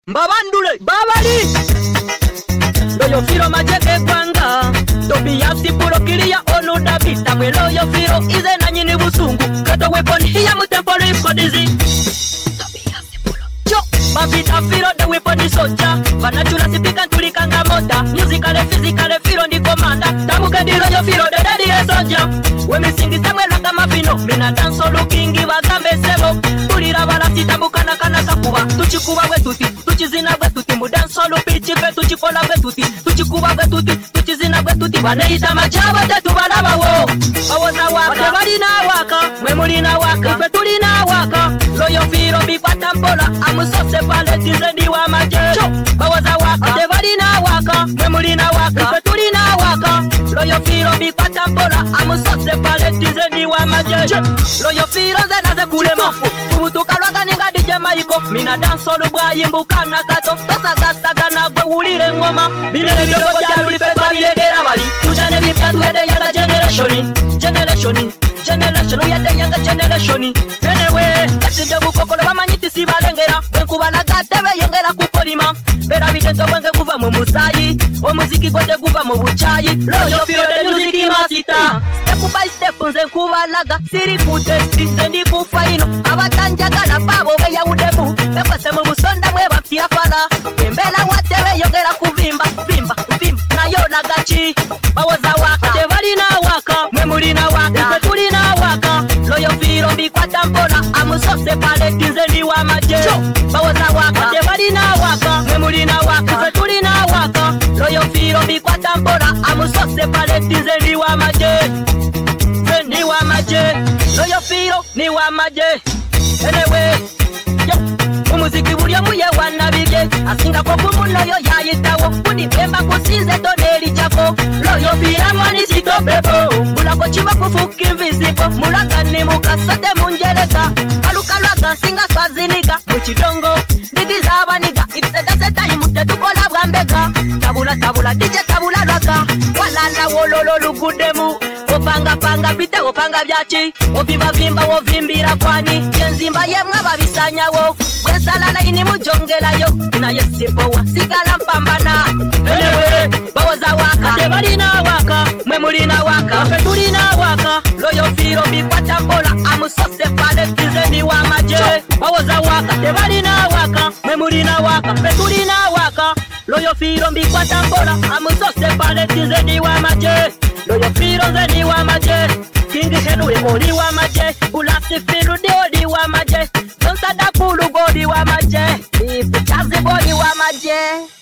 Mbabandule babali Loyo firo majeke kwanga Tobiasi puro kilia onu davita Mwe loyo firo ize na nyini busungu Kato weapon hiya mutempolo ifkodizi Tobiasi puro Cho Mavita firo de weapon soja Vanachula sipika ntulikanga moda Musicale physicale firo ndi komanda Tamuke di loyo firo de daddy e soja Wemi singi semwe laka mafino Mina danso lookingi wakambe sebo Tulira wala sitamukana kana kakuwa Tuchikuwa wetuti Tuchizina wetuti Mudanso lupichi fe tuchikola wetuti Tuchikuwa wetuti Tuchizina wetuti Waneita majaba tetu balaba wo Awoza waka Watebalina waka Mwemulina waka Ifetulina waka Loyo firo bikwata mpola Amusose pale tizendi wa maje Awoza waka Watebalina waka Mwemulina waka Ifetulina waka Loyo firo bikwata mpola Amusose pale tizendi wa maje Loyo firo zenaze kulema Kubutuka lwaka ninga DJ Maiko Mina danso lubwa yimbuka na kato Tosa gastaga na gwe ulire ngoma Bilele biogo jalu lipepa bilegera bali Tujane vipya tuwede yanga generationi Generation uyede yanga generationi Anyway, kasije bukokolo bamanyiti si balengera Wenkuba na gatebe yongera kukolima Bera vidento wenge kuva mu musayi Omuziki kote kuva mu buchayi Loyo firo de muziki masita Step by step nze nkubalaga Siri kutesti zendi kufaino Abatanjagala babo beya udemu Bepase mu busonda mwe baptia fala Mbela watebe yongera kuvimba Vimba nayo nagachi Bawoza waka Tebalina waka Mwemulina waka Ifetulina waka Loyo firo bikwata mpola Amusose pale tizendi wa maje Bawoza waka Tebalina waka Mwemulina waka Ifetulina waka Loyo firo bikwata mpola Amusose pale tizendi wa maje Zendi wa maje Loyo firo ni wa maje Anyway Umuziki bulya muye wanabige Asinga kwa kumuno yo yayitawo Kuni pemba kusize toneli chako Loyo fira mwani sito bebo Mulako chiba kufuki invisible Mulaka ni mukasote munjeleka Kalukalwaka singa swaziniga Muchidongo Digiza abaniga Ifseta imute tukola bwambeka Tabula DJ tabula lwaka Walanda wololo lugudemu Opanga bite opanga byachi Ovimba ovimbira kwani Yenzimba yemwa babisanyawo Wesalala ini mujongelayo Na yesipo wa sigala mpambana Anyway, bawoza waka Tebalina waka, mwemulina waka Ifetulina waka, loyo firo bikwata mpola Amusose pale tizendi wa maje Bawoza waka, tebalina waka Mwemulina waka, ifetulina waka Loyo firo bikwata mpola Amusose pale tizendi wa maje Loyo firo zendi wa maje Kingi henu oli wa maje Ulasi filu di odi wa maje Donsada kulu godi wa maje Ipi chazi bodi wa maje